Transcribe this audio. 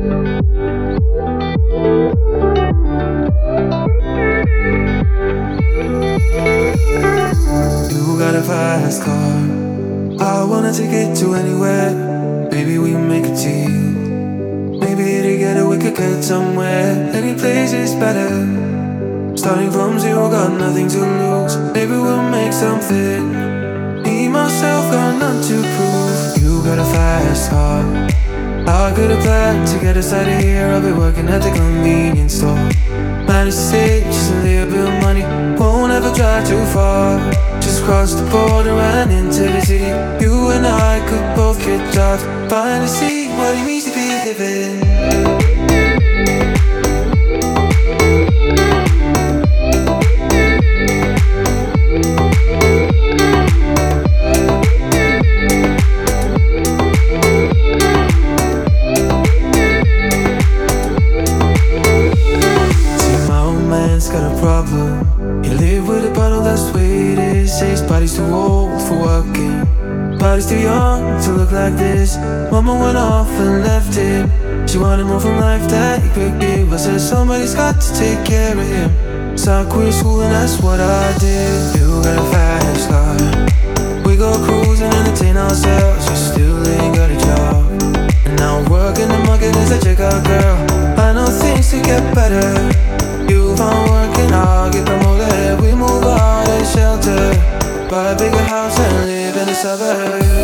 You got a fast car, I wanna take it to anywhere. Maybe we make a deal. Maybe together we could get somewhere. Any place is better. Starting from zero, got nothing to lose. Maybe we'll make something. Me, myself, got none to prove. You got a fast car, I could have planned to get us out of here. I'll be working at the convenience store. Managed to save just a little bit of money. Won't ever drive too far. Just cross the border and into the city. You and I could both get jobs. Finally see what it means to be living. Got a problem. You live with a bottle that's weighted. Says body's too old for working, body's too young to look like this. Mama went off and left him. She wanted more from life that he could give. I said somebody's got to take care of him. So I quit school and that's what I did. You got a fast car, we go cruise and entertain ourselves. You still ain't got a job, and now I'm working the market as a checkout girl. I know things to get better. You found work and I'll get promoted. We move out of shelter, buy a bigger house and live in the suburbs.